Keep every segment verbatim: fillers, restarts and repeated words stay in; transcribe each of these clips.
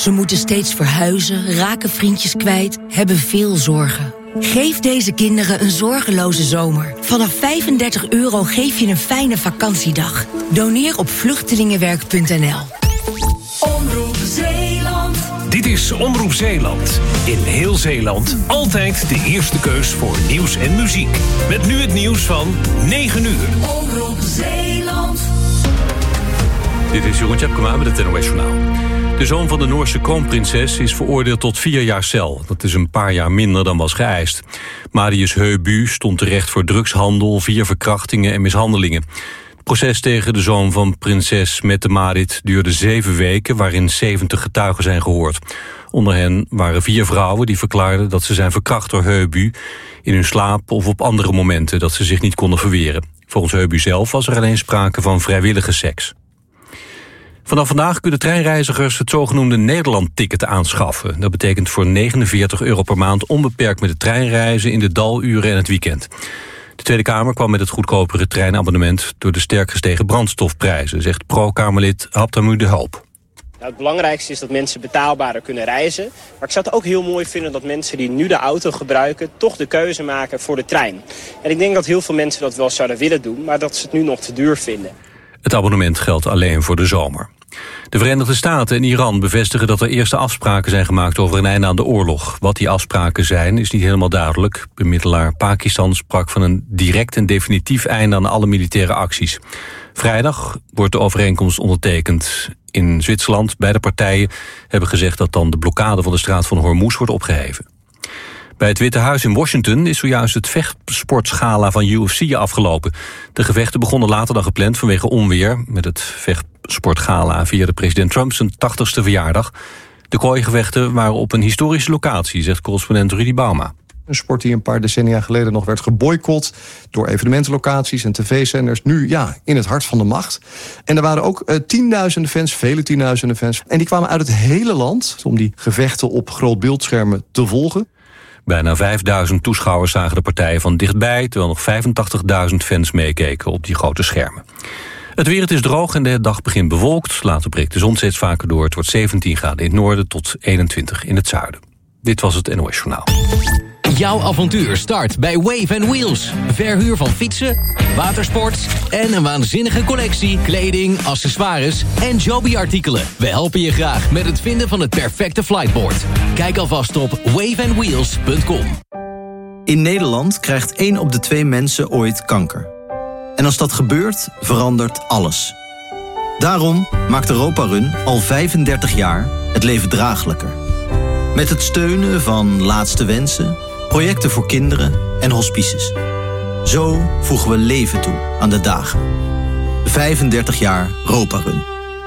Ze moeten steeds verhuizen, raken vriendjes kwijt, hebben veel zorgen. Geef deze kinderen een zorgeloze zomer. Vanaf vijfendertig euro geef je een fijne vakantiedag. Doneer op vluchtelingenwerk punt n l. Omroep Zeeland. Dit is Omroep Zeeland. In heel Zeeland altijd de eerste keus voor nieuws en muziek. Met nu het nieuws van negen uur. Omroep Zeeland. Dit is Jeroen Tjepkema met het N O S Journaal. De zoon van de Noorse kroonprinses is veroordeeld tot vier jaar cel. Dat is een paar jaar minder dan was geëist. Marius Heubu stond terecht voor drugshandel, vier verkrachtingen en mishandelingen. Het proces tegen de zoon van prinses Mette-Marit duurde zeven weken... waarin zeventig getuigen zijn gehoord. Onder hen waren vier vrouwen die verklaarden dat ze zijn verkracht door Heubu... in hun slaap of op andere momenten dat ze zich niet konden verweren. Volgens Heubu zelf was er alleen sprake van vrijwillige seks. Vanaf vandaag kunnen treinreizigers het zogenoemde Nederland-ticket aanschaffen. Dat betekent voor negenenveertig euro per maand onbeperkt met de trein reizen in de daluren en het weekend. De Tweede Kamer kwam met het goedkopere treinabonnement door de sterk gestegen brandstofprijzen, zegt pro-Kamerlid Abdelmoe de Hoop. Nou, het belangrijkste is dat mensen betaalbaarder kunnen reizen. Maar ik zou het ook heel mooi vinden dat mensen die nu de auto gebruiken toch de keuze maken voor de trein. En ik denk dat heel veel mensen dat wel zouden willen doen, maar dat ze het nu nog te duur vinden. Het abonnement geldt alleen voor de zomer. De Verenigde Staten en Iran bevestigen dat er eerste afspraken zijn gemaakt over een einde aan de oorlog. Wat die afspraken zijn is niet helemaal duidelijk. Bemiddelaar Pakistan sprak van een direct en definitief einde aan alle militaire acties. Vrijdag wordt de overeenkomst ondertekend in Zwitserland. Beide partijen hebben gezegd dat dan de blokkade van de straat van Hormuz wordt opgeheven. Bij het Witte Huis in Washington is zojuist het vechtsportgala van U F C afgelopen. De gevechten begonnen later dan gepland vanwege onweer. Met het vechtsportgala vierde president Trump zijn tachtigste verjaardag. De kooigevechten waren op een historische locatie, zegt correspondent Rudy Bauma. Een sport die een paar decennia geleden nog werd geboycott door evenementenlocaties en tv-zenders. Nu ja, in het hart van de macht. En er waren ook uh, tienduizenden fans, vele tienduizenden fans. En die kwamen uit het hele land om die gevechten op groot beeldschermen te volgen. Bijna vijfduizend toeschouwers zagen de partijen van dichtbij, terwijl nog vijfentachtigduizend fans meekeken op die grote schermen. Het weer, het is droog en de dag begint bewolkt. Later breekt de zon steeds vaker door. Het wordt zeventien graden in het noorden tot eenentwintig in het zuiden. Dit was het N O S Journaal. Jouw avontuur start bij Wave and Wheels. Verhuur van fietsen, watersport en een waanzinnige collectie kleding, accessoires en Joby-artikelen. We helpen je graag met het vinden van het perfecte flightboard. Kijk alvast op wave and wheels punt com. In Nederland krijgt één op de twee mensen ooit kanker. En als dat gebeurt, verandert alles. Daarom maakt Europa Run al vijfendertig jaar het leven draaglijker. Met het steunen van Laatste Wensen, projecten voor kinderen en hospices. Zo voegen we leven toe aan de dagen. vijfendertig jaar Europa Run.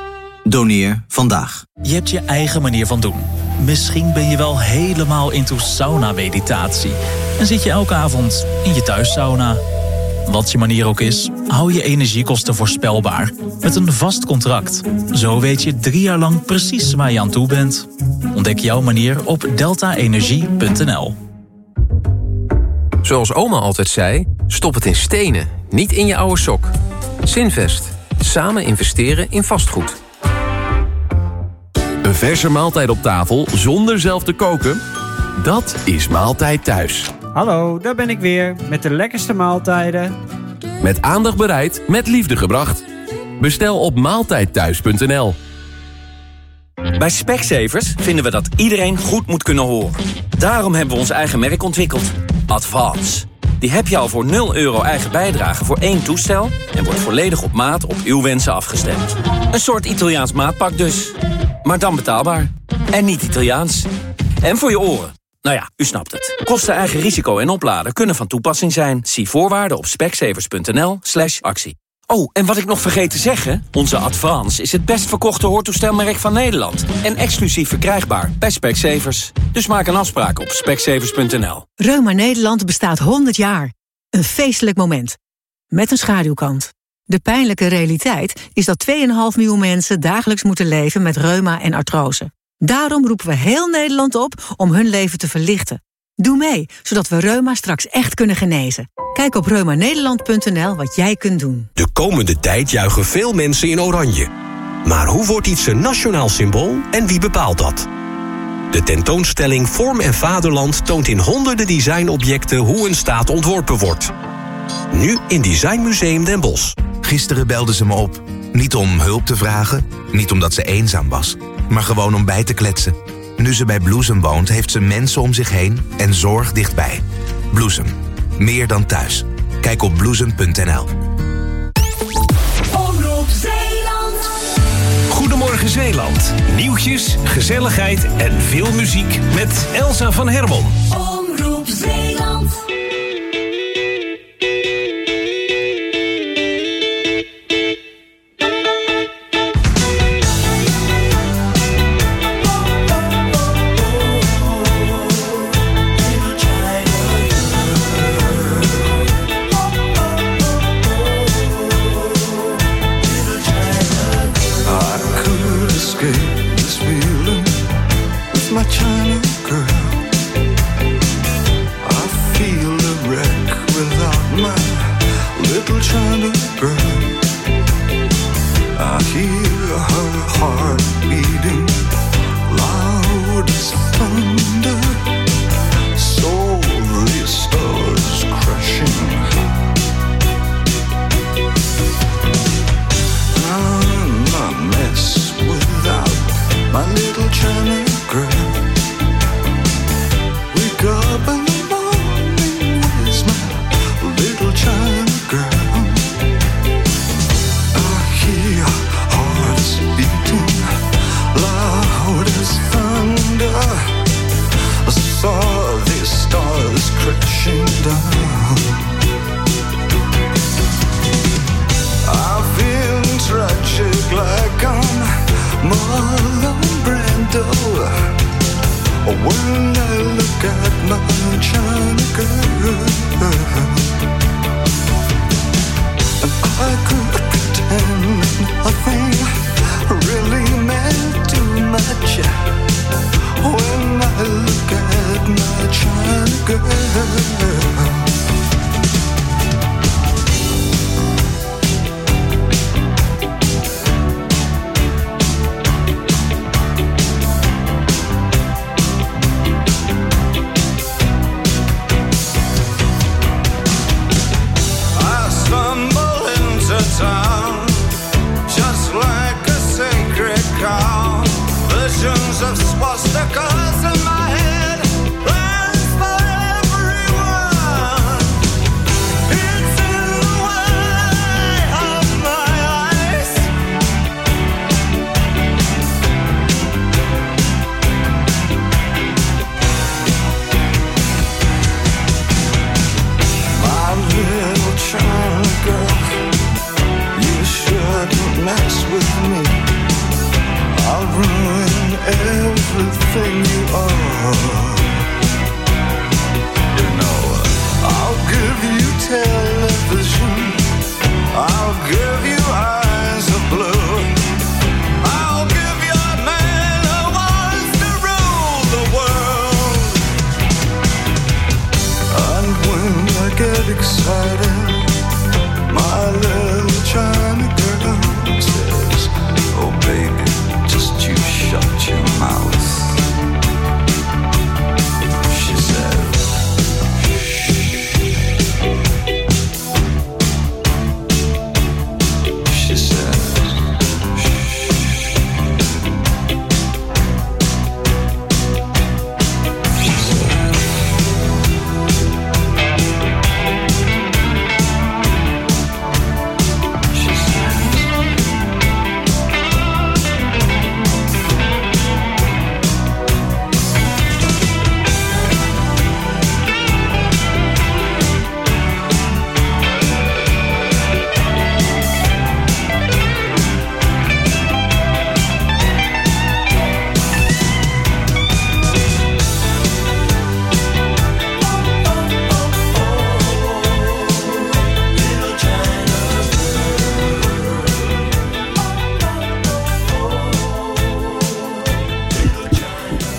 Doneer vandaag. Je hebt je eigen manier van doen. Misschien ben je wel helemaal into sauna-meditatie. En zit je elke avond in je thuissauna. Wat je manier ook is, hou je energiekosten voorspelbaar. Met een vast contract. Zo weet je drie jaar lang precies waar je aan toe bent. Ontdek jouw manier op delta energie punt n l. Zoals oma altijd zei, stop het in stenen, niet in je oude sok. Zinvest. Samen investeren in vastgoed. Een verse maaltijd op tafel zonder zelf te koken? Dat is Maaltijd Thuis. Hallo, daar ben ik weer met de lekkerste maaltijden. Met aandacht bereid, met liefde gebracht. Bestel op maaltijdthuis punt n l. Bij Specsavers vinden we dat iedereen goed moet kunnen horen. Daarom hebben we ons eigen merk ontwikkeld. Advance. Die heb je al voor nul euro eigen bijdrage voor één toestel... en wordt volledig op maat op uw wensen afgestemd. Een soort Italiaans maatpak dus. Maar dan betaalbaar. En niet Italiaans. En voor je oren. Nou ja, u snapt het. Kosten, eigen risico en opladen kunnen van toepassing zijn. Zie voorwaarden op specsavers punt n l slash actie. Oh, en wat ik nog vergeet te zeggen... onze Advance is het best verkochte hoortoestelmerk van Nederland. En exclusief verkrijgbaar bij Specsavers. Dus maak een afspraak op specsavers punt n l. Reuma Nederland bestaat honderd jaar. Een feestelijk moment. Met een schaduwkant. De pijnlijke realiteit is dat twee komma vijf miljoen mensen... dagelijks moeten leven met reuma en artrose. Daarom roepen we heel Nederland op om hun leven te verlichten. Doe mee, zodat we reuma straks echt kunnen genezen. Kijk op reuma nederland punt n l wat jij kunt doen. De komende tijd juichen veel mensen in oranje. Maar hoe wordt iets een nationaal symbool en wie bepaalt dat? De tentoonstelling Vorm en Vaderland toont in honderden designobjecten hoe een staat ontworpen wordt. Nu in Designmuseum Den Bosch. Gisteren belde ze me op. Niet om hulp te vragen, niet omdat ze eenzaam was, maar gewoon om bij te kletsen. Nu ze bij Bloesem woont, heeft ze mensen om zich heen en zorg dichtbij. Bloesem. Meer dan thuis. Kijk op bloesem punt n l. Omroep Zeeland. Goedemorgen Zeeland. Nieuwtjes, gezelligheid en veel muziek met Elsa van Hermon. Omroep Zeeland. My China girl, I feel a wreck without my little China girl. I hear her heart beating loud as thunder, slowly stars crashing. I'm a mess without my little China girl. Wake up in the morning, where's my little China girl? I hear hearts beating loud as thunder. I saw these stars crashing down. I feel tragic like I'm Marlon Brando when I look at my China girl. And I could pretend nothing really meant too much when I look at my China girl. Town, just like a sacred cow. Visions of swastikas in my head, plans for everyone. It's in the way of my eyes. My little China girl, shouldn't mess with me. I'll ruin everything you are. You know, I'll give you television, I'll give you eyes of blue, I'll give you a man who wants to rule the world. And when I get excited, my little China girl says, oh baby, just you shut your mouth.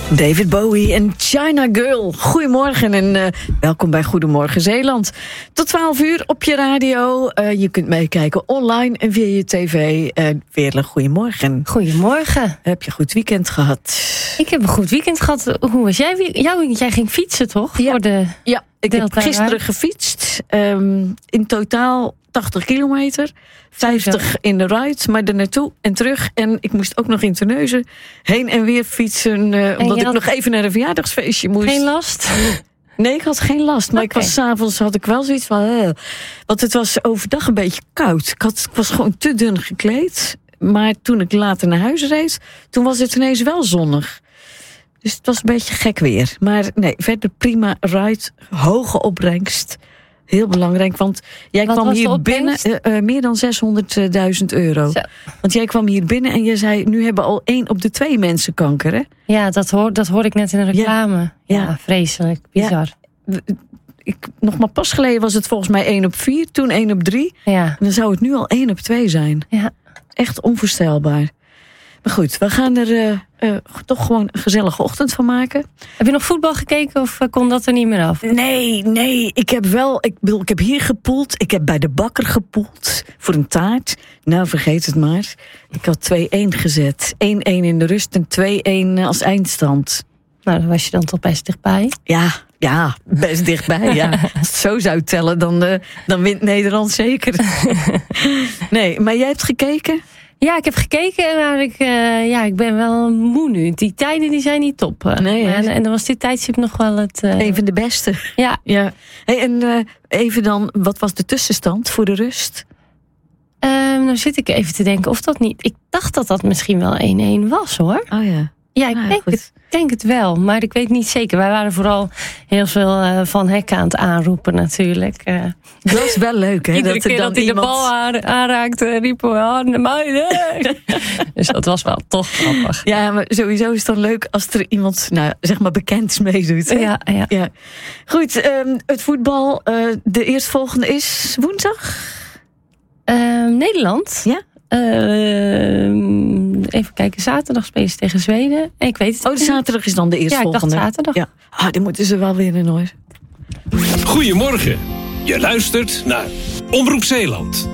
David Bowie en China Girl. Goedemorgen en uh, welkom bij Goedemorgen Zeeland. Tot twaalf uur op je radio. Uh, je kunt meekijken online en via je tv. Uh, Weerle, goedemorgen. Goedemorgen. Heb je een goed weekend gehad? Ik heb een goed weekend gehad. Hoe was jij? Jou, jij ging fietsen, toch? Ja, Voor de ja ik heb gisteren gefietst. Um, in totaal tachtig kilometer. vijftig in de ride, maar er naartoe en terug. En ik moest ook nog in Terneuzen heen en weer fietsen. Uh, omdat ik nog even naar een verjaardagsfeestje moest. Geen last? Nee, ik had geen last. Maar okay. ik was 's avonds had ik wel zoiets van... Uh, want het was overdag een beetje koud. Ik, had, ik was gewoon te dun gekleed. Maar toen ik later naar huis reed, toen was het ineens wel zonnig. Dus het was een beetje gek weer. Maar nee, verder prima ride. Hoge opbrengst. Heel belangrijk, want jij Wat kwam was hier binnen uh, uh, meer dan zeshonderdduizend euro. Zo. Want jij kwam hier binnen en je zei, nu hebben al één op de twee mensen kanker, hè? Ja, dat hoor, dat hoor ik net in de reclame. Ja, ja. ja vreselijk, bizar. Ja. Ik, nog maar pas geleden was het volgens mij één op vier, toen één op drie. Ja. En dan zou het nu al één op twee zijn. Ja. Echt onvoorstelbaar. Maar goed, we gaan er uh, uh, toch gewoon een gezellige ochtend van maken. Heb je nog voetbal gekeken of uh, kon dat er niet meer af? Nee, nee. Ik heb wel, ik bedoel, ik heb hier gepoeld. Ik heb bij de bakker gepoeld voor een taart. Nou, vergeet het maar. Ik had twee-één gezet. één-één in de rust en twee-één als eindstand. Nou, dan was je dan toch best dichtbij? Ja, ja, best dichtbij, ja. Als het zo zou tellen, dan, uh, dan wint Nederland zeker. Nee, maar jij hebt gekeken? Ja, ik heb gekeken, maar ik, uh, ja, ik ben wel moe nu. Die tijden die zijn niet top. Uh, nee, en, en dan was dit tijdstip nog wel het... Uh... Een van de beste. Ja. ja. Hey, en uh, even dan, wat was de tussenstand voor de rust? Uh, nou zit ik even te denken of dat niet... Ik dacht dat dat misschien wel één-één was, hoor. Oh ja. Ja, ik ah, denk, het, denk het wel, maar ik weet niet zeker. Wij waren vooral heel veel uh, Van Hek aan het aanroepen natuurlijk. Uh, dat is wel leuk, hè? Iedere dat keer dan dat hij iemand... de bal aan, aanraakte, riepen we aan de meiden. Dus dat was wel toch grappig. Ja, maar sowieso is het dan leuk als er iemand, nou, zeg maar bekend meedoet. Hè? Ja, ja. ja. Goed, um, het voetbal, uh, de eerstvolgende is woensdag? Uh, Nederland? Ja. Uh, even kijken, zaterdag spelen ze tegen Zweden. Ik weet het oh, de zaterdag is dan de eerstvolgende. Ja, ik dacht zaterdag. Ja. Ah, die moeten ze wel weer in hoor. Goedemorgen. Je luistert naar Omroep Zeeland.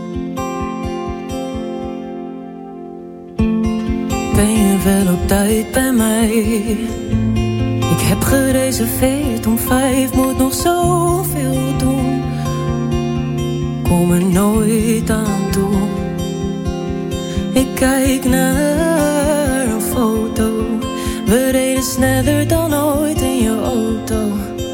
Ben je wel op tijd bij mij? Ik heb gereserveerd om vijf, moet nog zoveel doen. Kom er nooit aan toe. Ik kijk naar een foto. We reden sneller dan ooit in je auto.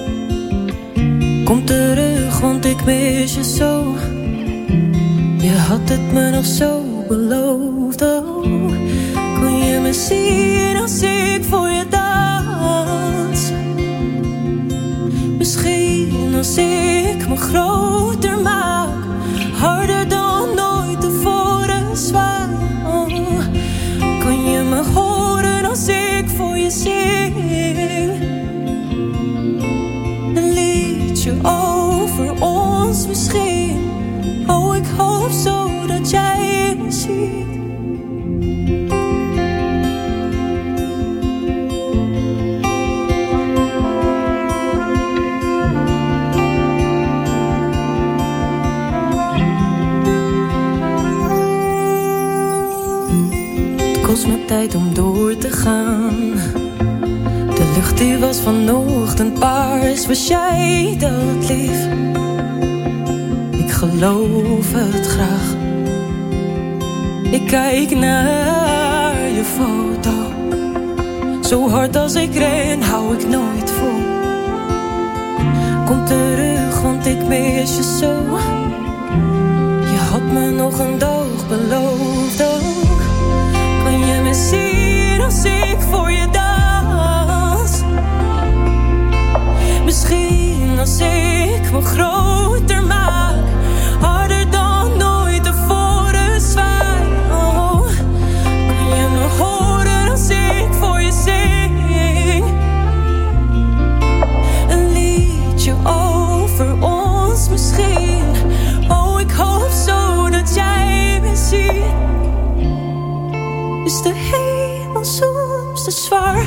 Kom terug, want ik mis je zo. Je had het me nog zo beloofd. Oh, kon je me zien als ik voor je dans? Misschien als ik me groter maak, harder dan nooit tevoren zwaar. Kun je me horen als ik voor je zing? Een liedje over ons misschien. Oh, ik hoop zo dat jij me ziet. Het kost me tijd om door te gaan. De lucht die was vanochtend paars. Was jij dat lief? Ik geloof het graag. Ik kijk naar je foto. Zo hard als ik ren, hou ik nooit vol. Kom terug, want ik mis je zo. Je had me nog een dag beloofd ook. Kun je me zien als ik voor je dans? Misschien als ik me groter maak, harder dan nooit tevoren zwaai. Oh, kun je me horen als ik voor je zing? Een liedje over ons misschien. Oh, ik hoop zo dat jij me ziet. Is de hemel soms te zwaar?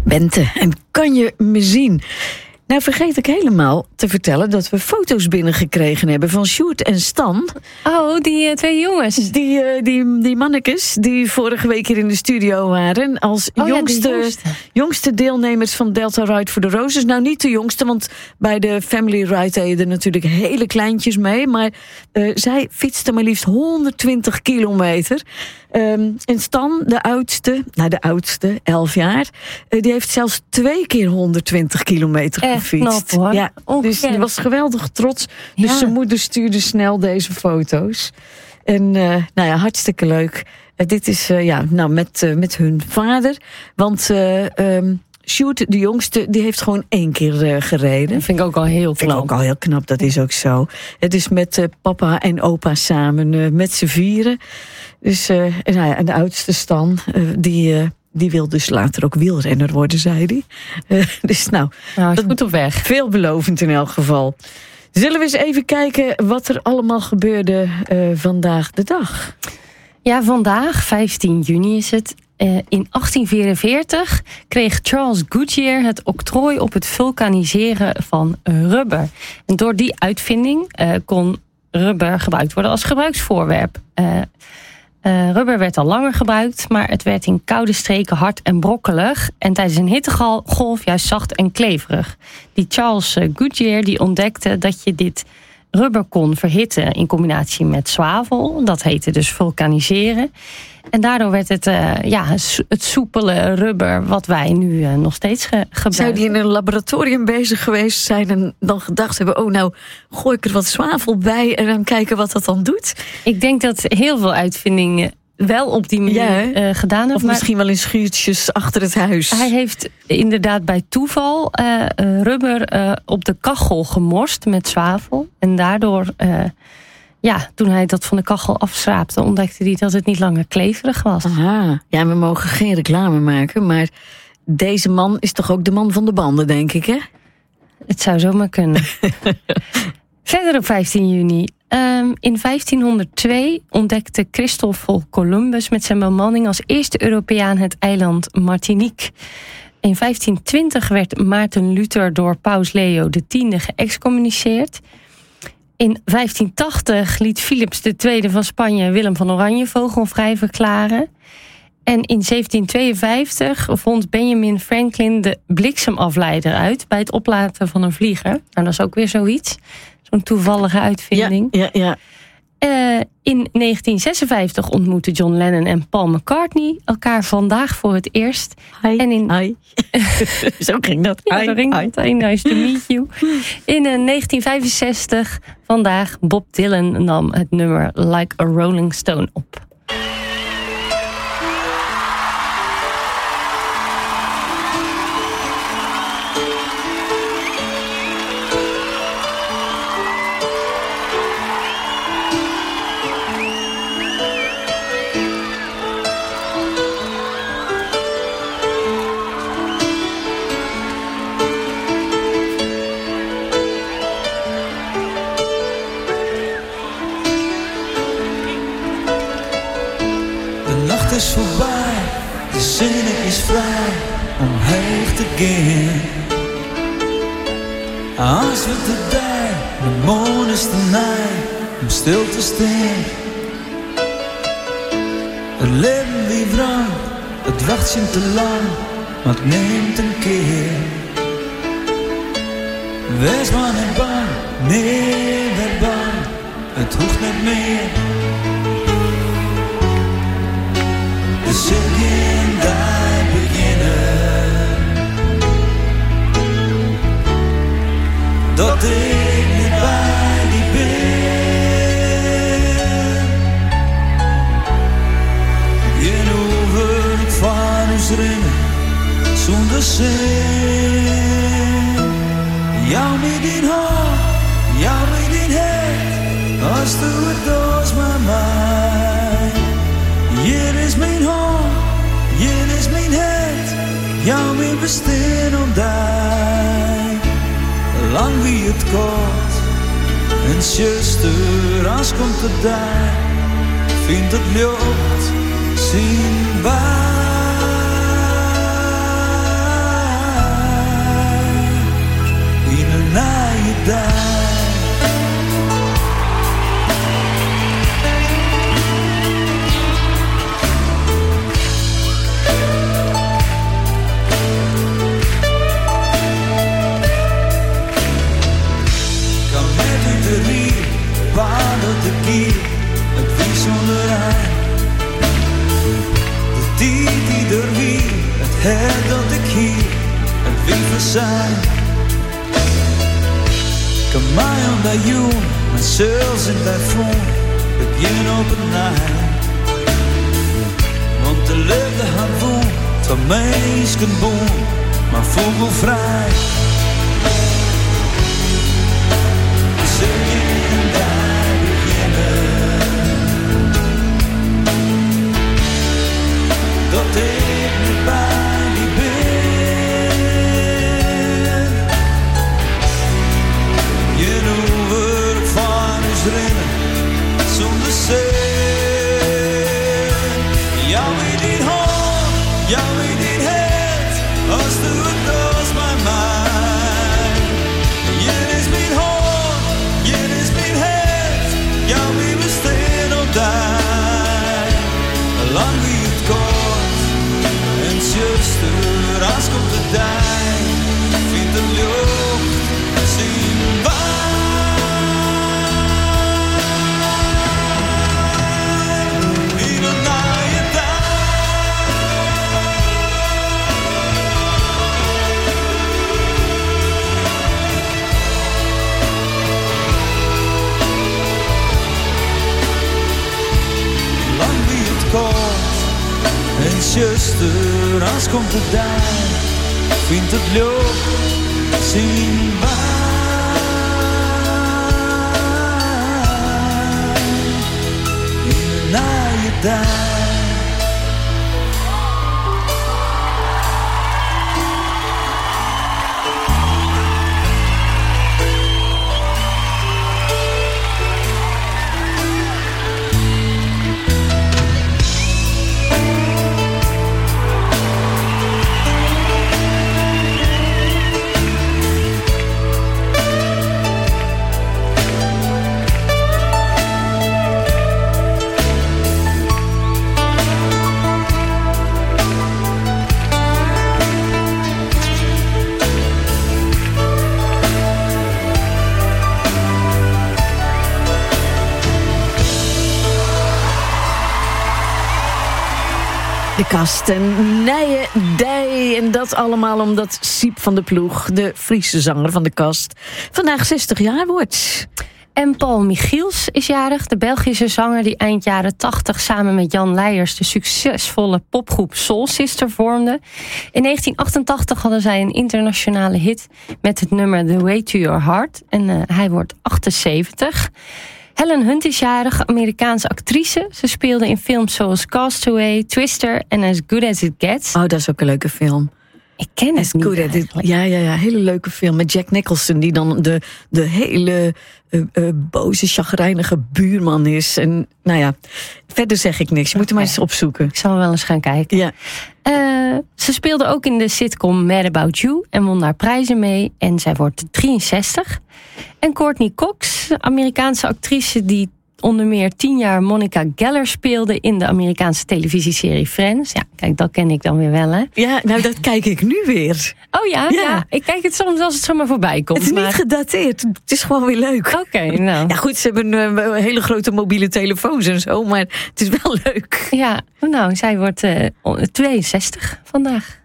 Bente, en kan je me zien? Nou vergeet ik helemaal te vertellen dat we foto's binnengekregen hebben van Sjoerd en Stan. Oh, die uh, twee jongens. Die, uh, die, die mannekes die vorige week hier in de studio waren. Als oh, jongste, ja, jongste. jongste deelnemers van Delta Ride for the Roses. Nou, niet de jongste, want bij de Family Ride deden er natuurlijk hele kleintjes mee. Maar uh, zij fietste maar liefst honderdtwintig kilometer. Um, en Stan, de oudste, nou de oudste, elf jaar, uh, die heeft zelfs twee keer honderdtwintig kilometer Echt gefietst. knap, hoor. Ja, dus die was geweldig trots. Dus Ja. zijn moeder stuurde snel deze foto's. En uh, nou ja, hartstikke leuk. Uh, dit is uh, ja, nou, met, uh, met hun vader. Want uh, um, Sjoerd, de jongste, die heeft gewoon één keer uh, gereden. Dat vind ik ook al heel knap. Vind ik ook al heel knap, dat is ook zo. Het is met uh, papa en opa samen, uh, met z'n vieren. Dus, uh, en, nou ja, en de oudste Stan, uh, die, uh, die wil dus later ook wielrenner worden, zei hij. Uh, dus nou, nou goed op weg. Veelbelovend in elk geval. Zullen we eens even kijken wat er allemaal gebeurde uh, vandaag de dag? Ja, vandaag, vijftien juni is het. Uh, in achttien vierenveertig kreeg Charles Goodyear het octrooi op het vulkaniseren van rubber. En door die uitvinding uh, kon rubber gebruikt worden als gebruiksvoorwerp. Uh, uh, rubber werd al langer gebruikt, maar het werd in koude streken hard en brokkelig. En tijdens een hittegolf juist zacht en kleverig. Die Charles Goodyear die ontdekte dat je dit rubber kon verhitten in combinatie met zwavel. Dat heette dus vulkaniseren. En daardoor werd het, uh, ja, het soepele rubber wat wij nu uh, nog steeds ge- gebruiken. Zou die in een laboratorium bezig geweest zijn en dan gedacht hebben, oh nou, gooi ik er wat zwavel bij en dan kijken wat dat dan doet? Ik denk dat heel veel uitvindingen wel op die manier ja, uh, gedaan hebben. Of misschien wel in schuurtjes achter het huis. Hij heeft inderdaad bij toeval uh, uh, rubber uh, op de kachel gemorst met zwavel. En daardoor, uh, ja, toen hij dat van de kachel afschraapte, ontdekte hij dat het niet langer kleverig was. Aha. Ja, we mogen geen reclame maken, maar deze man is toch ook de man van de banden, denk ik, hè? Het zou zomaar kunnen. Verder op vijftien juni. Um, in vijftienhonderdtwee ontdekte Christoffel Columbus met zijn bemanning als eerste Europeaan het eiland Martinique. In vijftientwintig werd Maarten Luther door paus Leo de tiende geëxcommuniceerd. In vijftientachtig liet Philips de tweede van Spanje Willem van Oranje vogelvrij verklaren. En in zeventientweeënvijftig vond Benjamin Franklin de bliksemafleider uit bij het oplaten van een vlieger. Nou, dat is ook weer zoiets. Zo'n toevallige uitvinding. Ja, ja, ja. Uh, in negentien zesenvijftig ontmoetten John Lennon en Paul McCartney elkaar vandaag voor het eerst. Hi, en in... hi. Zo ging dat. Ja, hi, zo ging hi. dat. Hey, nice to meet you. In uh, negentien vijfenzestig, vandaag, Bob Dylan nam het nummer Like a Rolling Stone op. is voorbij, de zin is vrij om heen te gaan. Als we de dag, de morgen is de nacht, om stil te staan. Het leven wie wrang, het wacht je te lang, maar het neemt een keer. Wees maar niet bang, nee, werd bang, het hoeft niet meer. Dus in daar beginnen, dat ik niet bij die ben. Je hoeft van ons rennen, zonder zin. Jou met die hand, jou met die head, als du het doos maar mij. Hier is mijn hand, hier is mijn head, jou met bestaan om daar. Lang wie het kort, en zuster, als komt het daar, vindt het lucht zien waar. dat ik hier het wil zijn. Kan mij aan bij jou, maar zelfs in bij vond, begin op het nacht. Want de liefde had woon, van meisken boom, maar vogelvrij. Zul je en daar beginnen, dat ik niet bij die ben. Je over van ons rennen, zonder zin. Jou weet niet hoor, jou weet niet het, als du het doos bij mij. Je is niet hoor, je is niet het, jou wie we steen op daar. Lang wie het kort, en zuster, als komt de dag, vindt de lucht, zien waar. Even naar je en zuster, als komt de dag, vindt het leuk, zien waar. In de naaie dag. De kast en nije dij. En dat allemaal omdat Siep van de Ploeg, de Friese zanger van de kast, vandaag zestig jaar wordt. En Paul Michiels is jarig, de Belgische zanger die eind jaren tachtig samen met Jan Leijers de succesvolle popgroep Soul Sister vormde. In negentien achtentachtig hadden zij een internationale hit met het nummer The Way to Your Heart. En uh, hij wordt achtenzeventig. Helen Hunt is jarig, Amerikaanse actrice. Ze speelde in films zoals Castaway, Twister en As Good As It Gets. Oh, dat is ook een leuke film. Ik ken het As niet Good As It, ja, ja, ja, hele leuke film met Jack Nicholson, die dan de, de hele uh, uh, boze, chagrijnige buurman is. En nou ja, verder zeg ik niks. Je moet er maar eens opzoeken. Ik zal wel eens gaan kijken. Ja. Uh, ze speelde ook in de sitcom Mad About You en won daar prijzen mee. En zij wordt drieënzestig. En Courtney Cox, Amerikaanse actrice die onder meer tien jaar Monica Geller speelde in de Amerikaanse televisieserie Friends. Ja, kijk, dat ken ik dan weer wel, hè? Ja, nou, dat kijk ik nu weer. Oh ja? Ja, ja. Ik kijk het soms als het zomaar voorbij komt. Het is maar... niet gedateerd. Het is gewoon weer leuk. Oké, okay, nou. Ja, goed, ze hebben uh, hele grote mobiele telefoons en zo, maar het is wel leuk. Ja, nou, zij wordt uh, tweeënzestig vandaag.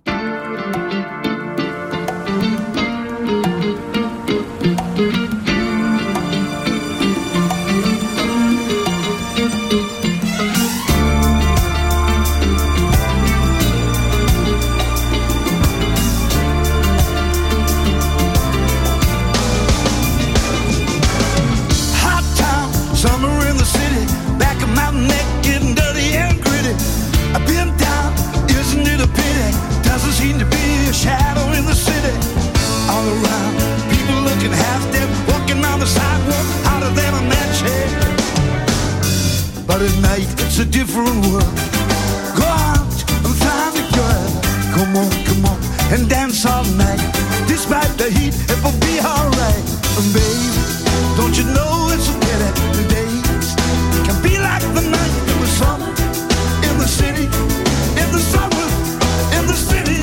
Summer in the city, back of my neck getting dirty and gritty. I've been down, isn't it a pity? Doesn't seem to be a shadow in the city. All around, people looking half dead, walking on the sidewalk, hotter than a match head. But at night, it's a different world. Go out and find a girl. Come on, come on, and dance all night. Despite the heat, it will be alright. And baby, don't you know it's a pity? The days can be like the night in the summer, in the city, in the summer, in the city.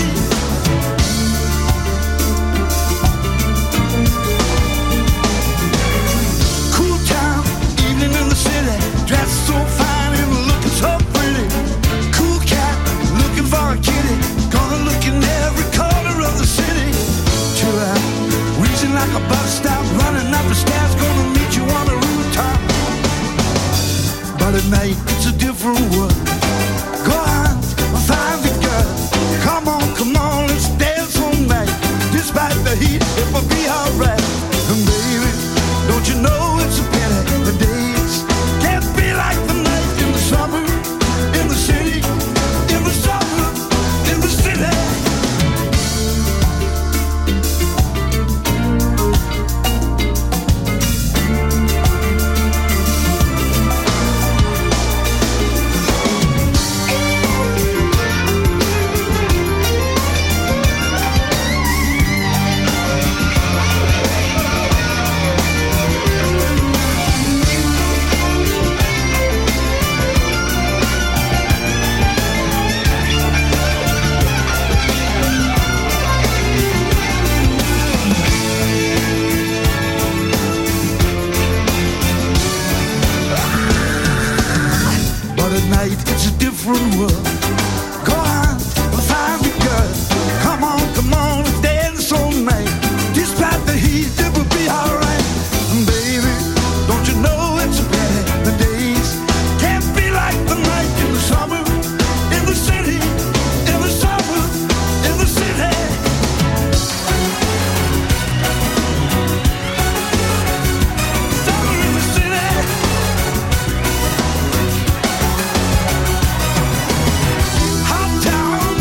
Cool town, evening in the city, dressed so fine and looking so pretty. different world. Go on, find me, girl. Come on, come on, dance all night. Despite the heat, it will be alright. And baby, don't you know it's a pity the days can't be like the night in the summer, in the city, in the summer, in the city. Summer in the city. Hot town.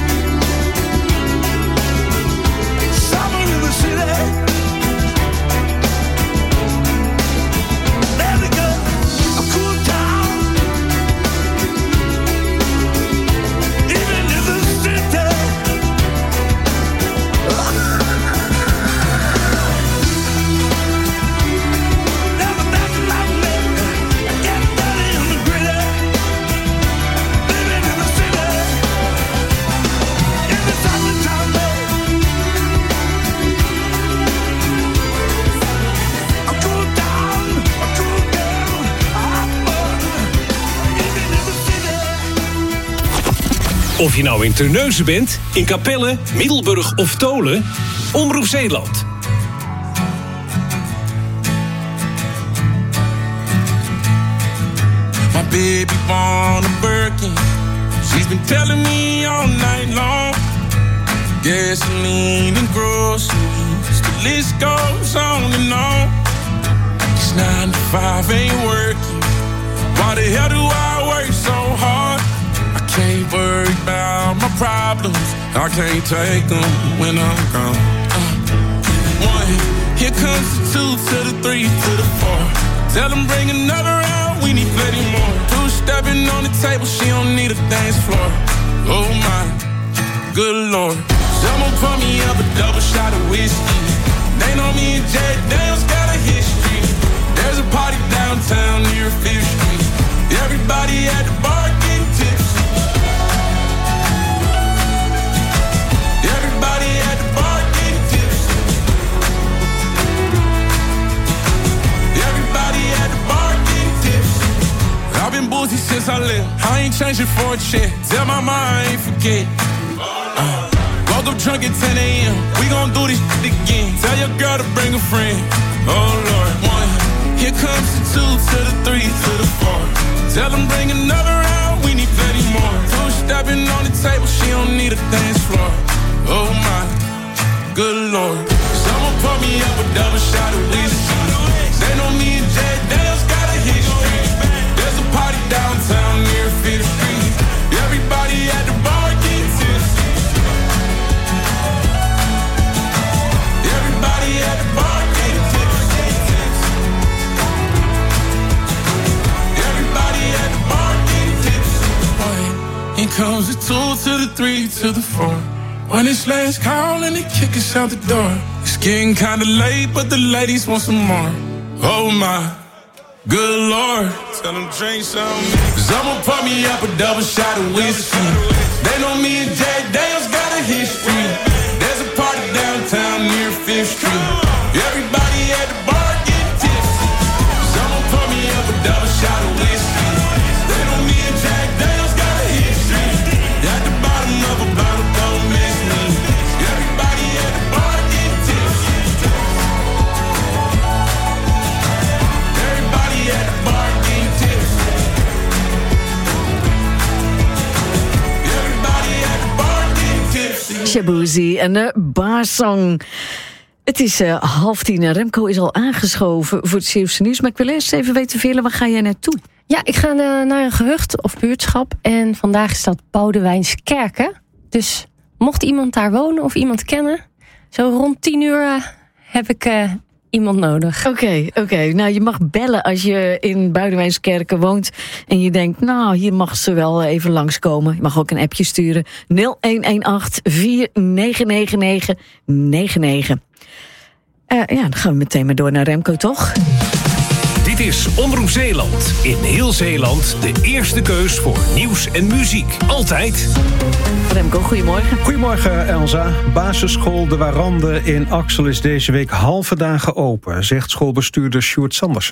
Summer in the city. There we go. A cool town. Even in the city. Never back in my bed. Get dirty in the gritty. Living in the city. In the summertime, babe. A cool town, a cool girl, a hot bud. Even in the city. Of je nou in Terneuzen bent, in Capelle, Middelburg of Tolen, Omroep Zeeland. My baby born a Birkin. She's been telling me all night long. Gasoline and groceries, the list goes on and on. This nine to five ain't working. Why the hell do I work so hard? I can't worry about my problems. I can't take them when I'm gone. Uh, one, here comes the two to the three to the four. Tell them bring another round, we need plenty more. Two stepping on the table, she don't need a dance floor. Oh my, good lord. Someone pour me up a double shot of whiskey. They know me and Jay Daniels got a history. There's a party downtown near Fifth Street. Everybody at the bar getting tipsy. Everybody at the bar getting tipsy. Everybody at the bar getting tipsy. I've been boozy since I left. I ain't changing for a check. Tell my mom I ain't forget. Uh, woke up drunk at ten a.m. We gon' do this shit again. Tell your girl to bring a friend. Oh Lord, one. Here comes the two to the three to the four. Tell them bring another round, we need plenty more. Two stepping on the table, she don't need a dance floor. Oh my, good lord. Someone pour me up a double shot of whiskey. They know me and Jay Daniels got a history. There's a party downtown near Fifth Street. Everybody at the bar getting tipsy. Everybody at the bar getting tipsy. Everybody at the bar getting tipsy. One, here comes the two to the three to the four. When it's last call and they kick us out the door. It's getting kinda late, but the ladies want some more. Oh my, good lord. Tell them drink some. Someone pour me up a double shot of whiskey. They know me and Jay Daniels got a history. There's a party downtown near Fifth Street. Everybody at the bar getting tipsy. Someone pour me up a double shot of whiskey. They know me and Jack Daniels got a history. At the bottom of a bottle, don't miss me. Everybody at the bar getting tipsy. Everybody at the bar getting tipsy. Everybody at the bar getting tipsy. Shabuzi en de Baarsong. Het is uh, half tien en Remco is al aangeschoven voor het Zeeuwse nieuws. Maar ik wil eerst even weten, Veerle, waar ga jij naartoe? Ja, ik ga uh, naar een gehucht of buurtschap. En vandaag is dat Boudewijnskerken. Dus mocht iemand daar wonen of iemand kennen, zo rond tien uur uh, heb ik uh, iemand nodig. Oké, okay, oké. Okay. Nou, je mag bellen als je in Boudewijnskerken woont en je denkt, nou, hier mag ze wel even langskomen. Je mag ook een appje sturen. nul een een acht vier negen negen negen negen negen. Uh, ja, dan gaan we meteen maar door naar Remco, toch? Dit is Omroep Zeeland. In heel Zeeland de eerste keus voor nieuws en muziek. Altijd. Remco, goedemorgen. Goedemorgen, Elsa. Basisschool De Warande in Axel is deze week halve dagen open, zegt schoolbestuurder Sjoerd Sandersen.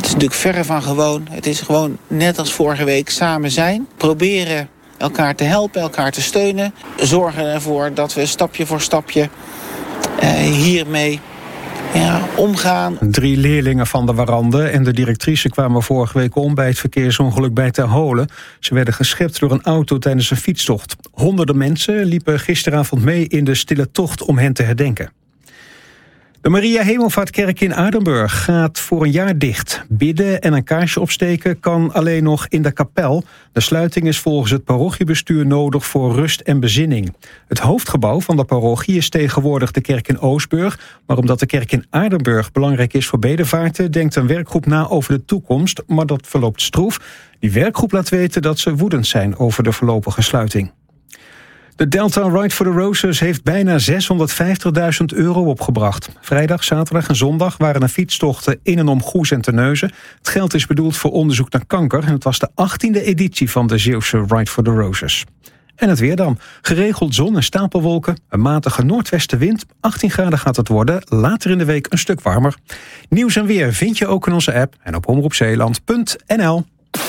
is natuurlijk verre van gewoon. Het is gewoon net als vorige week samen zijn. Proberen elkaar te helpen, elkaar te steunen. Zorgen ervoor dat we stapje voor stapje uh, hiermee ja, omgaan. Drie leerlingen van de Warande en de directrice kwamen vorige week om bij het verkeersongeluk bij Ter Holen. Ze werden geschept door een auto tijdens een fietstocht. Honderden mensen liepen gisteravond mee in de stille tocht om hen te herdenken. De Maria Hemelvaartkerk in Aardenburg gaat voor een jaar dicht. Bidden en een kaarsje opsteken kan alleen nog in de kapel. De sluiting is volgens het parochiebestuur nodig voor rust en bezinning. Het hoofdgebouw van de parochie is tegenwoordig de kerk in Oostburg. Maar omdat de kerk in Aardenburg belangrijk is voor bedevaarten, denkt een werkgroep na over de toekomst, maar dat verloopt stroef. Die werkgroep laat weten dat ze woedend zijn over de voorlopige sluiting. De Delta Ride for the Roses heeft bijna zeshonderdvijftigduizend euro opgebracht. Vrijdag, zaterdag en zondag waren er fietstochten in en om Goes en Terneuzen. Het geld is bedoeld voor onderzoek naar kanker en het was de achttiende editie van de Zeeuwse Ride for the Roses. En het weer dan. Geregeld zon en stapelwolken, een matige noordwestenwind. achttien graden gaat het worden, later in de week een stuk warmer. Nieuws en weer vind je ook in onze app en op omroep zeeland punt n l.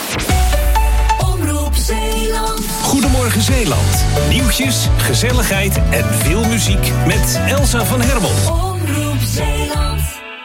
Goedemorgen Zeeland. Nieuwtjes, gezelligheid en veel muziek met Elsa van Hermel. Omroep Zeeland.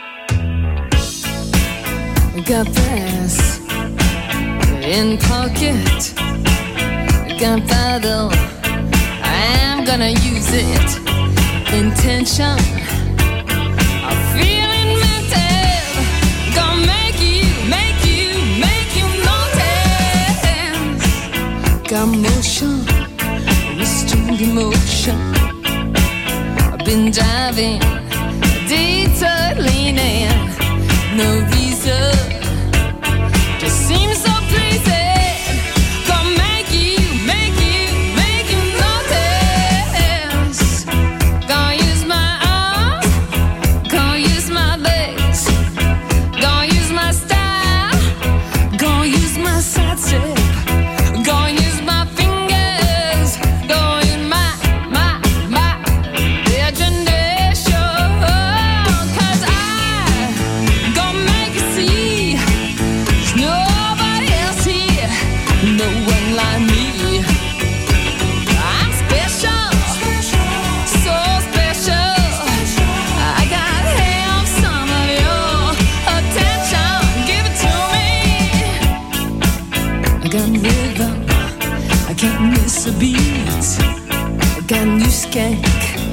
Got brass in pocket. Got paddle. I'm gonna use it. Intention. I'm feeling mental. Gonna make you, make you, make you notice. Got motion, restrained emotion. I've been driving, detour leaning. No reason, just seems so pleasing. Gonna make you, make you, make you notice. Gonna use my arms, gonna use my legs, gonna use my style, gonna use my side step, gonna use my fingers, gonna use my, my, my imagination. 'Cause I gonna make you see there's nobody else here, no one like me. I'm special, so special. I gotta have some of your attention. Give it to me. I got rhythm, I can't miss a beat. I got new skank,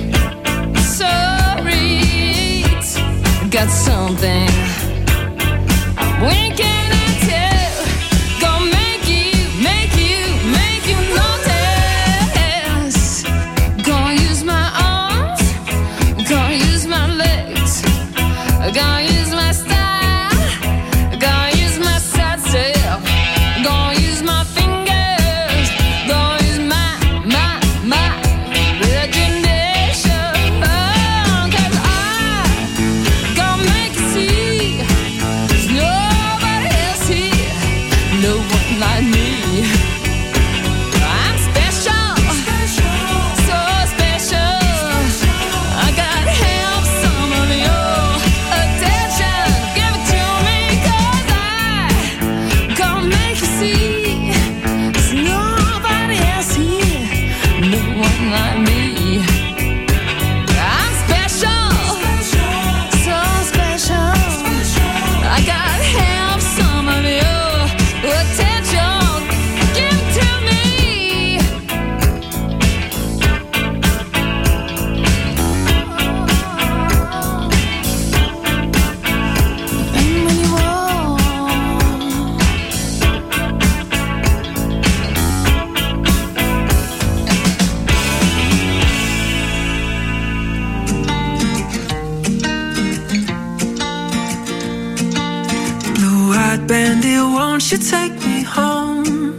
sorry. I got something I'm winking at you. Gonna make you, make you, make you notice. Gonna use my arms, gonna use my legs, gonna use my style, gonna use my side step, gonna use my fingers, gonna use my, my, my imagination. 'Cause I gonna make you see there's nobody else here, no one like me. I'm special, so special. I gotta have some of your attention. Give it to me, 'cause I gonna make you see there's nobody else here, no one like me. I'm special, so special. I gotta have some of your attention. Give it to me. And when you walk, Blue-eyed bandit, won't you take me home?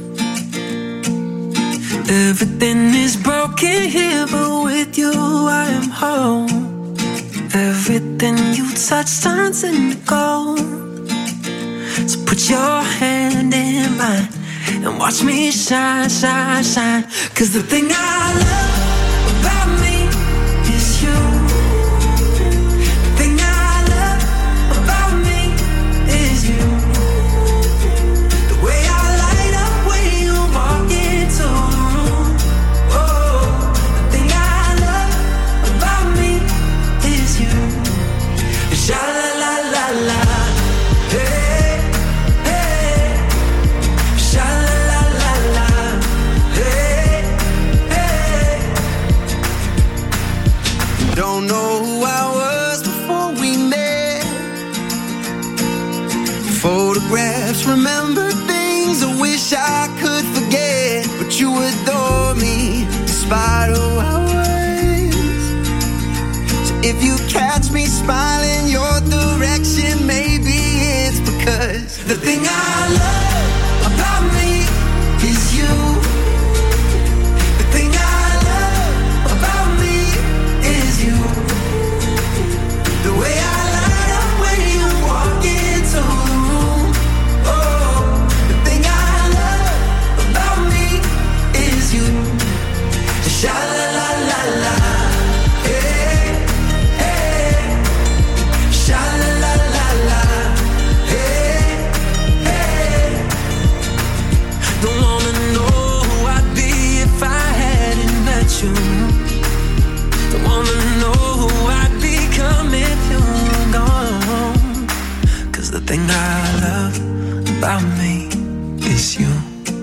Everything is broken here, but with you I am home. Everything you touch turns into gold. So put your hand in mine and watch me shine, shine, shine. 'Cause the thing I love about me is you. The thing I love about me is you. don't know who I was before we met. Photographs, remember things I wish I could forget. But you adore me, despite who I was. So if you catch me smiling your direction, maybe it's because the thing I love about me is you. The thing I love about me is you. The way I light up when you walk into the room. Oh, the thing I love about me is you. Sha la la la la, hey, hey. Sha la la la la, hey, hey. Don't wanna know who I'd be if I hadn't met you. Don't wanna know who I'd become if you're gone. 'Cause the thing I love about me is you.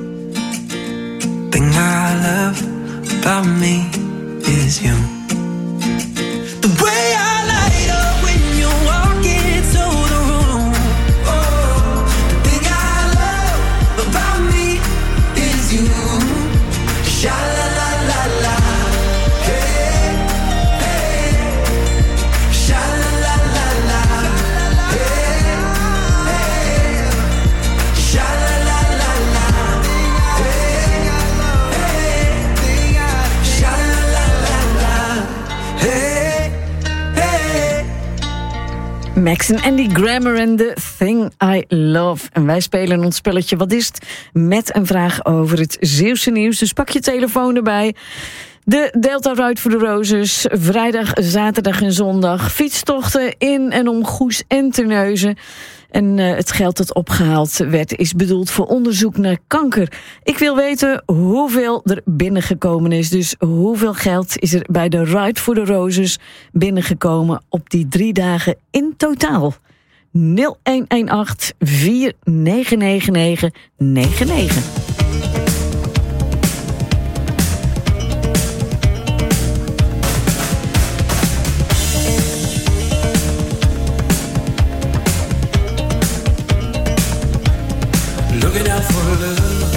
Thing I love about me is you. The way I light up when you walk into the room. Oh, the thing I love about me is you. Sha la la la la, hey, hey. Sha la la la la, hey, hey. Sha la la la la, hey, hey. Sha la la la la, hey, hey. Max en Andy Grammer en The Thing I Love. En wij spelen ons spelletje Wat is het? Met een vraag over het Zeeuwse nieuws. Dus pak je telefoon erbij. De Delta Ride for the Roses. Vrijdag, zaterdag en zondag. Fietstochten in en om Goes en Terneuzen. En uh, het geld dat opgehaald werd is bedoeld voor onderzoek naar kanker. Ik wil weten hoeveel er binnengekomen is. Dus hoeveel geld is er bij de Ride for the Roses binnengekomen op die drie dagen in totaal? nul een een acht vier negen negen negen negen negen. Looking out for love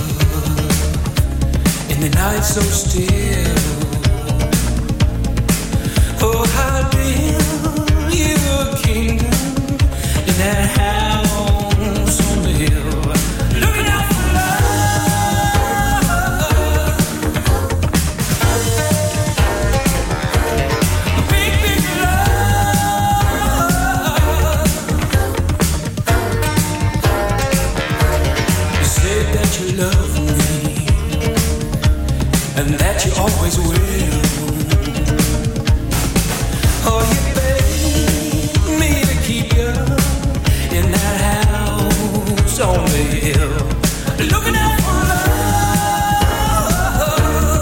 in the night so still. Oh, how build you a kingdom in that house on the hill. Looking out for love, a big, big love. You said that you love me and that you always will. Oh, you beg me to keep you in that house on the hill. Looking out for love,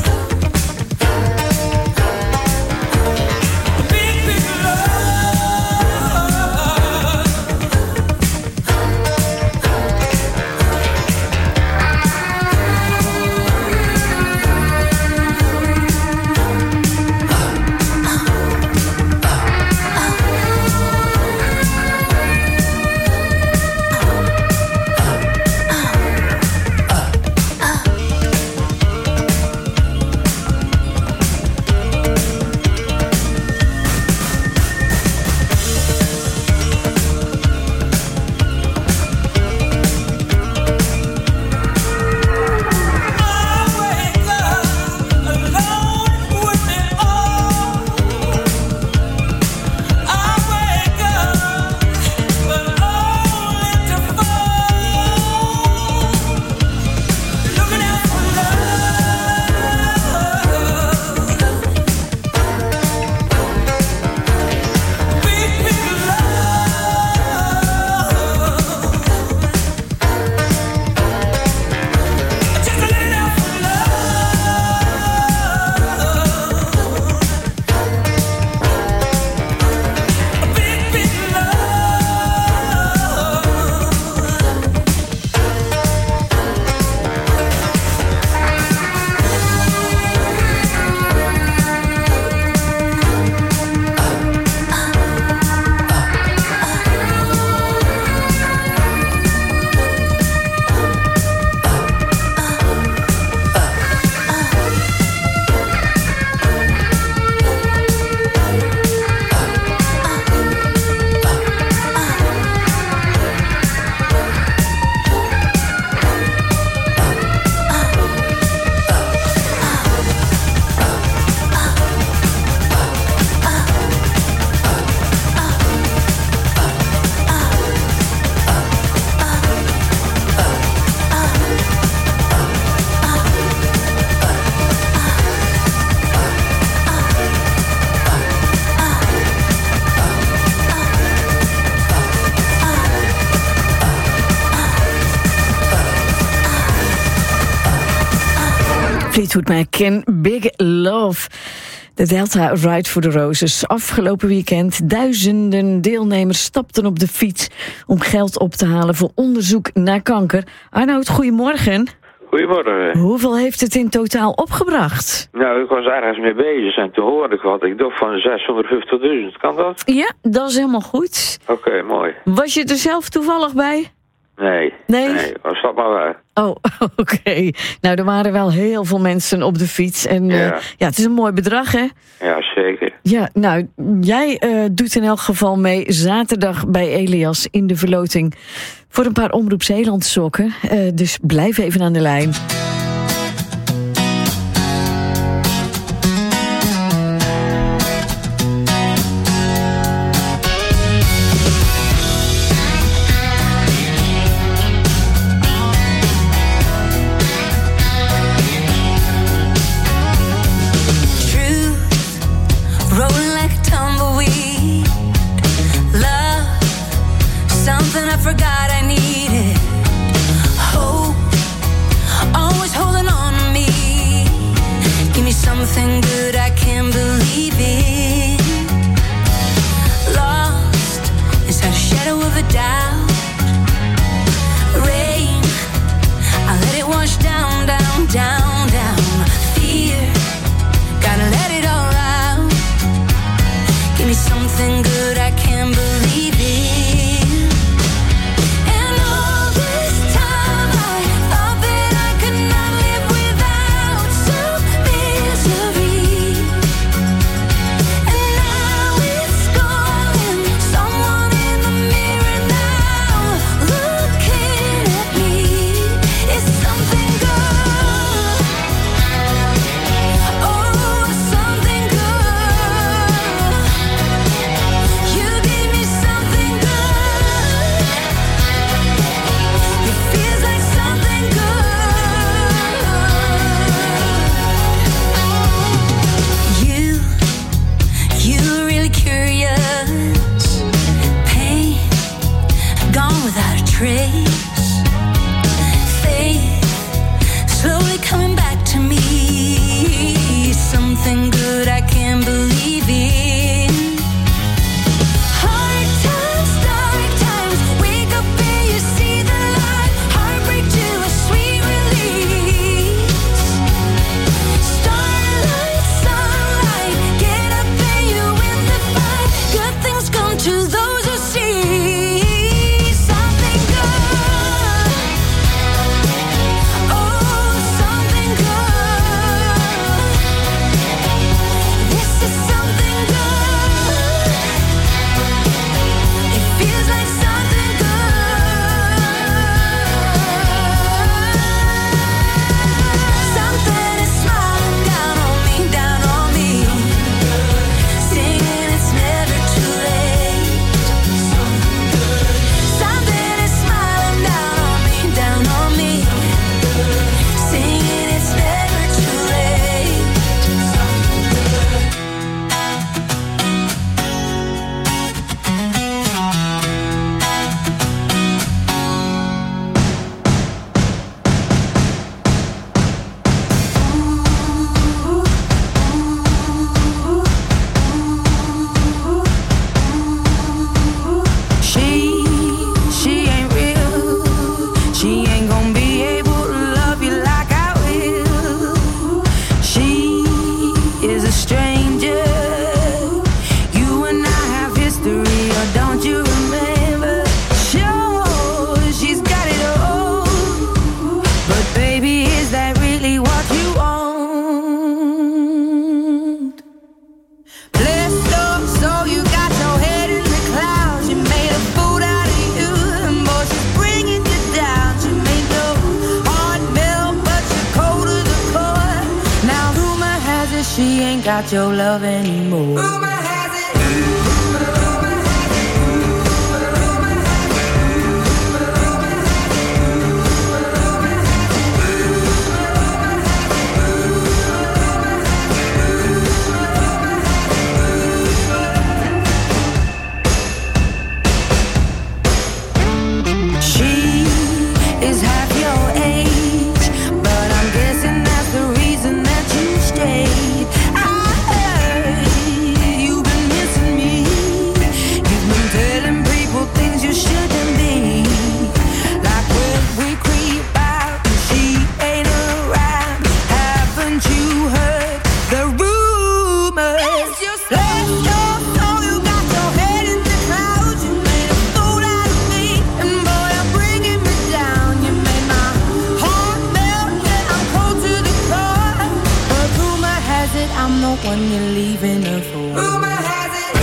a big, big love. Fleetwood Mac en Big Love. De Delta Ride for the Roses. Afgelopen weekend duizenden deelnemers stapten op de fiets om geld op te halen voor onderzoek naar kanker. Arnoud, goedemorgen. Goedemorgen. Hoeveel heeft het in totaal opgebracht? Nou, ik was ergens mee bezig en toen hoorde ik wat. Ik dacht van zeshonderdvijftigduizend, kan dat? Ja, dat is helemaal goed. Oké, okay, mooi. Was je er zelf toevallig bij? Nee. Nee? Nee, stap maar waar. Oh, oké. Okay. Nou, er waren wel heel veel mensen op de fiets. En ja, uh, ja het is een mooi bedrag, hè? Ja, zeker. Ja, nou, jij uh, doet in elk geval mee zaterdag bij Elias in de verloting voor een paar Omroep Zeeland sokken. Uh, dus blijf even aan de lijn. Got your love anymore. She is half your age, but I'm guessing that's the reason when you're leaving her for. Rumor has it.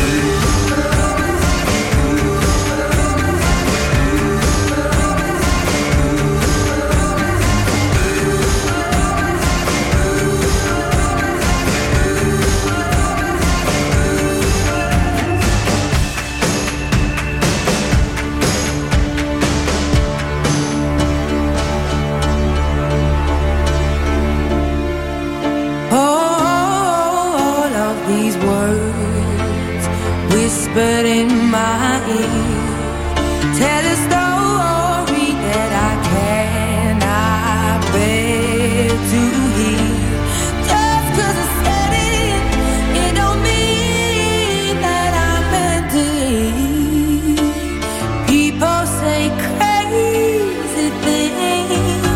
But in my ear, tell a story that I cannot bear to hear. Just 'cause I said it, it don't mean that I meant it. People say crazy things.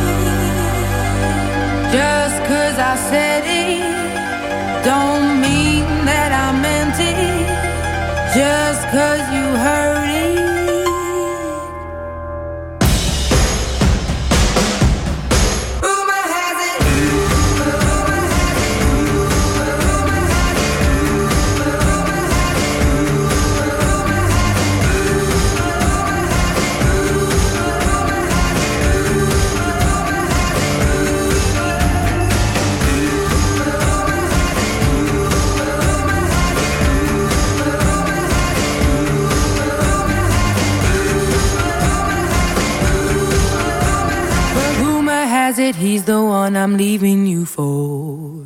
Just 'cause I said it, don't mean that I meant it. Just 'cause you heard it. Rumor has it. Rumor has it. Rumor has it. Rumor has it, he's the one I'm leaving you for.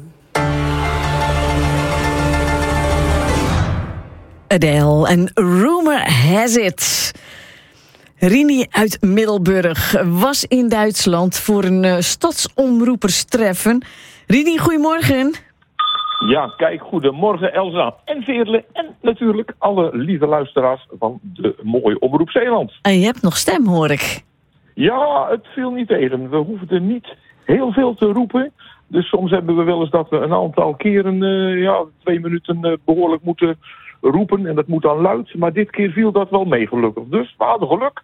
Adele en Rumor Has It. Rini uit Middelburg was in Duitsland voor een uh, stadsomroeperstreffen. Rini, goedemorgen. Ja, kijk, goedemorgen Elsa en Veerle en natuurlijk alle lieve luisteraars van de mooie Omroep Zeeland. En je hebt nog stem, hoor ik. Ja, het viel niet tegen. We hoefden niet heel veel te roepen. Dus soms hebben we wel eens dat we een aantal keren, uh, ja, twee minuten uh, behoorlijk moeten roepen. En dat moet dan luid. Maar dit keer viel dat wel mee, gelukkig. Dus we hadden geluk.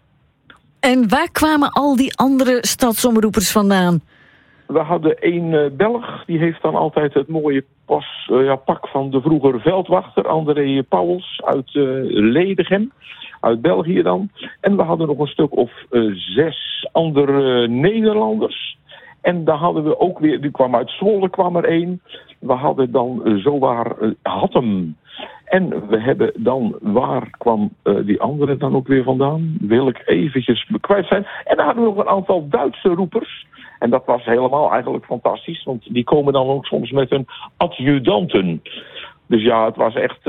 En waar kwamen al die andere stadsomroepers vandaan? We hadden één uh, Belg. Die heeft dan altijd het mooie pas, uh, ja, pak van de vroegere veldwachter. André Pauwels uit uh, Ledegem. Uit België dan. En we hadden nog een stuk of uh, zes andere uh, Nederlanders. En daar hadden we ook weer, die kwam uit Zwolle, kwam er één. We hadden dan uh, zowaar uh, Hattem. En we hebben dan, waar kwam uh, die andere dan ook weer vandaan? Wil ik eventjes kwijt zijn. En dan hadden we nog een aantal Duitse roepers. En dat was helemaal eigenlijk fantastisch. Want die komen dan ook soms met hun adjudanten. Dus ja, het was echt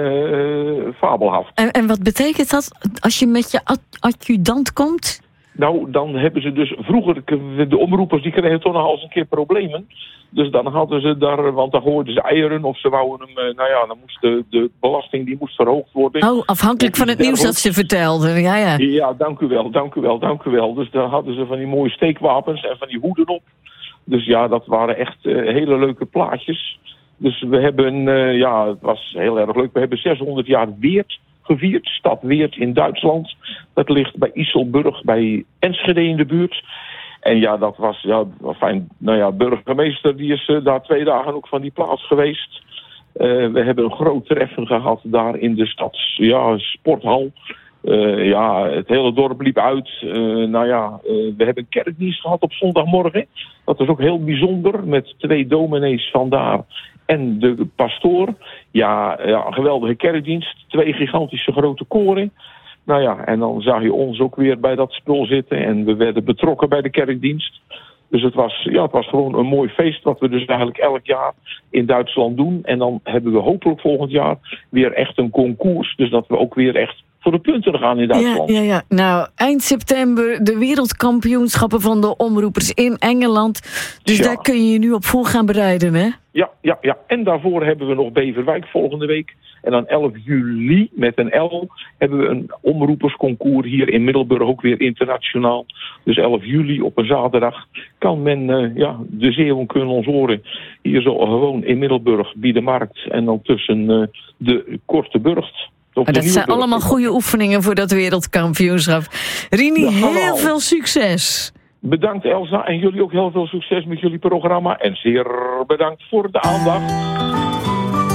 uh, fabelhaft. En, en wat betekent dat als je met je ad- adjudant komt? Nou, dan hebben ze dus vroeger, de omroepers die kregen toch nog eens een keer problemen. Dus dan hadden ze daar, want dan gooiden ze eieren of ze wouden hem, nou ja, dan moest de, de belasting die moest verhoogd worden. Oh, afhankelijk van het nieuws dat ze vertelden, ja, ja. Ja, dank u wel, dank u wel, dank u wel. Dus dan hadden ze van die mooie steekwapens en van die hoeden op. Dus ja, dat waren echt uh, hele leuke plaatjes. Dus we hebben, uh, ja, het was heel erg leuk. We hebben zeshonderd jaar Weert gevierd. Stad Weert in Duitsland. Dat ligt bij Isselburg, bij Enschede in de buurt. En ja, dat was, ja, was fijn. Nou ja, burgemeester die is uh, daar twee dagen ook van die plaats geweest. Uh, we hebben een groot treffen gehad daar in de stads, ja, sporthal. Uh, ja, het hele dorp liep uit. Uh, nou ja, uh, we hebben een kerkdienst gehad op zondagmorgen. Dat was ook heel bijzonder, met twee dominees vandaar en de pastoor. Ja, ja, een geweldige kerkdienst. Twee gigantische grote koren. Nou ja, en dan zag je ons ook weer bij dat spul zitten. En we werden betrokken bij de kerkdienst. Dus het was, ja, het was gewoon een mooi feest wat we dus eigenlijk elk jaar in Duitsland doen. En dan hebben we hopelijk volgend jaar weer echt een concours. Dus dat we ook weer echt voor de punten gaan in Duitsland. Ja, ja, ja. Nou, eind september de wereldkampioenschappen van de omroepers in Engeland. Dus ja, daar kun je je nu op voor gaan bereiden, hè? Ja, ja, ja. En daarvoor hebben we nog Beverwijk volgende week. En dan elf juli met een L hebben we een omroepersconcours hier in Middelburg, ook weer internationaal. Dus elf juli op een zaterdag kan men, uh, ja, de Zeeuwen kunnen ons horen. Hier zo gewoon in Middelburg, bij de markt en dan tussen uh, de Korte Burgt. Maar dat zijn allemaal goede oefeningen voor dat wereldkampioenschap. Rini, ja, heel veel succes. Bedankt Elsa en jullie ook heel veel succes met jullie programma. En zeer bedankt voor de aandacht.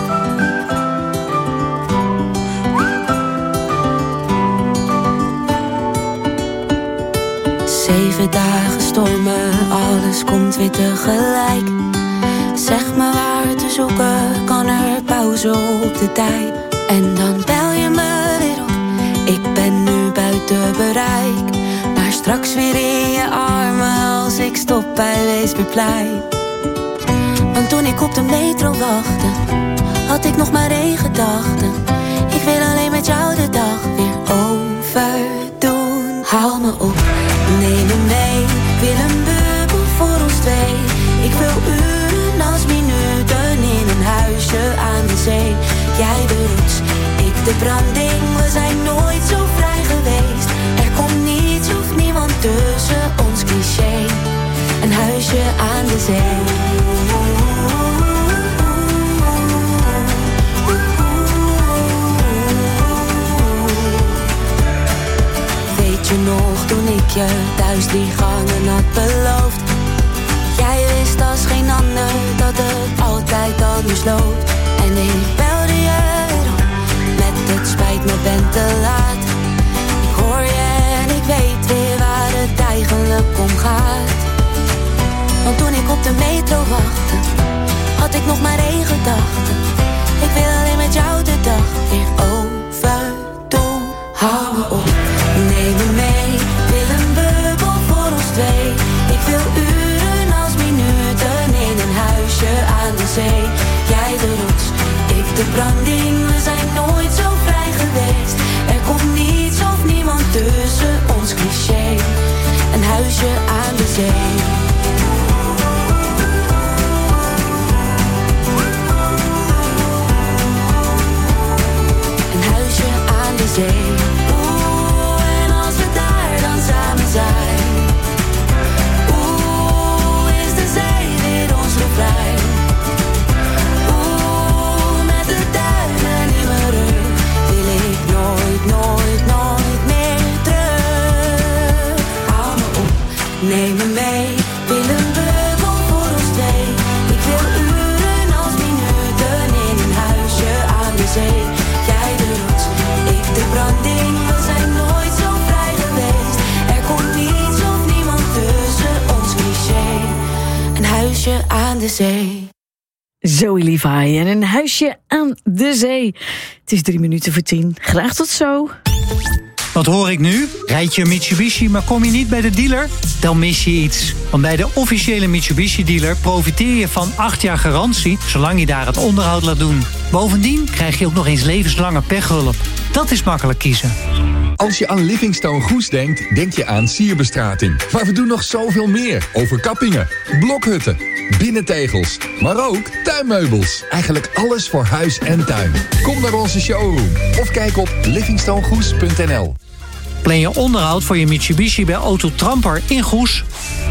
Zeven dagen stormen, alles komt weer tegelijk. Zeg me waar te zoeken, kan er pauze op de tijd. En dan bel je me weer op, ik ben nu buiten bereik. Maar straks weer in je armen als ik stop bij Weesperplein. Want toen ik op de metro wachtte, had ik nog maar één gedachte. Ik wil alleen met jou de dag weer overdoen. Haal me op, neem me mee, wil een bubbel voor ons twee. Ik wil uren als minuten in een huisje aan de zee. Jij de roots, ik de branding, we zijn nooit zo vrij geweest. Er komt niets of niemand tussen ons cliché. Een huisje aan de zee. Weet je nog toen ik je thuis die gangen had beloofd? Jij wist als geen ander dat het altijd anders loopt. En ik belde je op, met het spijt me ben te laat. Ik hoor je en ik weet weer waar het eigenlijk om gaat. Want toen ik op de metro wachtte, had ik nog maar één gedachte. Ik wil alleen met jou de dag weer overdoen. Hou me op, neem me mee, wil een bubbel voor ons twee. Ik wil uren als minuten in een huisje aan de zee. Jij de rots, ik de branding, we zijn nooit zo vrij geweest. Er komt niets of niemand tussen ons cliché. Een huisje aan de zee. Een huisje aan de zee. Oeh, en als we daar dan samen zijn. Oeh, is de zee weer ons refrein. Oeh, met de duinen in mijn rug wil ik nooit, nooit, nooit meer terug. Hou me op, neem me mee, wil een bubbel voor ons twee. Ik wil uren als minuten in een huisje aan de zee. Jij de rots, ik de branding, we zijn nooit zo vrij geweest. Er komt niets of niemand tussen ons cliché. Een huisje aan de zee. Zoe Levi en een huisje aan de zee. Het is drie minuten voor tien. Graag tot zo. Wat hoor ik nu? Rijd je een Mitsubishi, maar kom je niet bij de dealer? Dan mis je iets. Want bij de officiële Mitsubishi-dealer profiteer je van acht jaar garantie, zolang je daar het onderhoud laat doen. Bovendien krijg je ook nog eens levenslange pechhulp. Dat is makkelijk kiezen. Als je aan Livingstone Goes denkt, denk je aan sierbestrating. Maar we doen nog zoveel meer. Overkappingen, blokhutten, binnentegels, maar ook tuinmeubels. Eigenlijk alles voor huis en tuin. Kom naar onze showroom of kijk op livingstone goes punt n l. Plan je onderhoud voor je Mitsubishi bij Auto Tramper in Goes?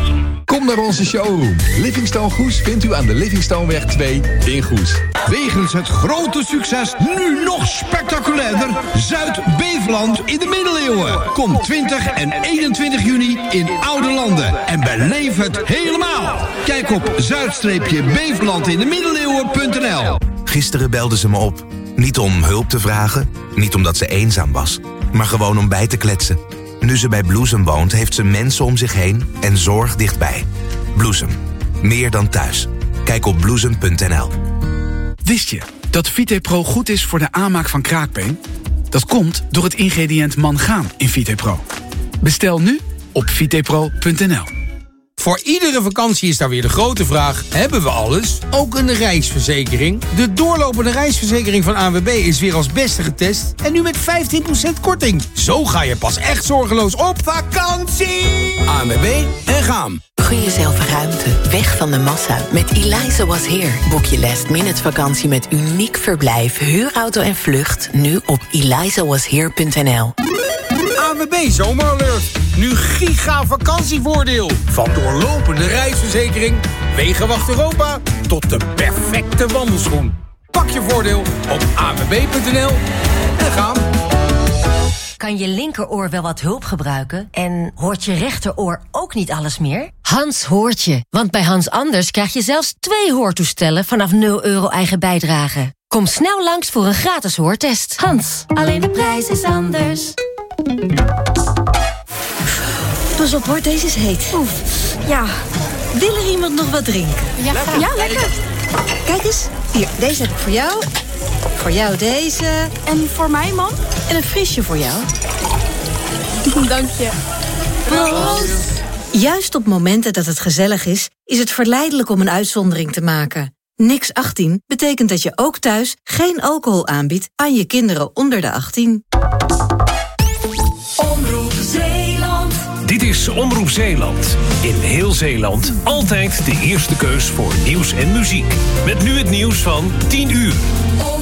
Kom naar onze showroom. Livingstone Goes vindt u aan de Livingstoneweg twee in Goes. Wegens het grote succes nu nog spectaculairder Zuid-Beveland in de middeleeuwen. Kom twintig en eenentwintig juni in Oude Landen en beleef het helemaal. Kijk op zuid beveland in de middeleeuwen punt n l. Gisteren belde ze me op. Niet om hulp te vragen, niet omdat ze eenzaam was, maar gewoon om bij te kletsen. Nu ze bij Bloesem woont, heeft ze mensen om zich heen en zorg dichtbij. Bloesem. Meer dan thuis. Kijk op bloesem punt n l. Wist je dat VitePro goed is voor de aanmaak van kraakbeen? Dat komt door het ingrediënt mangaan in VitePro. Bestel nu op vitepro punt n l. Voor iedere vakantie is daar weer de grote vraag: hebben we alles? Ook een reisverzekering? De doorlopende reisverzekering van A N W B is weer als beste getest en nu met vijftien procent korting. Zo ga je pas echt zorgeloos op vakantie. A N W B en gaan. Gun jezelf ruimte, weg van de massa. Met Eliza Was Here boek je last minute vakantie met uniek verblijf, huurauto en vlucht. Nu op eliza was here punt n l. A N W B Zomeralert. Nu giga vakantievoordeel. Van doorlopende reisverzekering, Wegenwacht Europa tot de perfecte wandelschoen. Pak je voordeel op a n w b punt n l en gaan. Kan je linkeroor wel wat hulp gebruiken? En hoort je rechteroor ook niet alles meer? Hans hoort je, want bij Hans Anders krijg je zelfs twee hoortoestellen vanaf nul euro eigen bijdrage. Kom snel langs voor een gratis hoortest. Hans, alleen de prijs is anders. Pas op hoor, deze is heet. Oef, ja. Wil er iemand nog wat drinken? Ja, lekker. Ja, lekker. Kijk eens, hier, deze heb ik voor jou. Voor jou deze. En voor mij, man? En een frisje voor jou. Dank je. Proost. Juist op momenten dat het gezellig is, is het verleidelijk om een uitzondering te maken. Niks achttien betekent dat je ook thuis geen alcohol aanbiedt aan je kinderen onder de achttien. Omroep Zeeland. Dit is Omroep Zeeland. In heel Zeeland altijd de eerste keus voor nieuws en muziek. Met nu het nieuws van tien uur.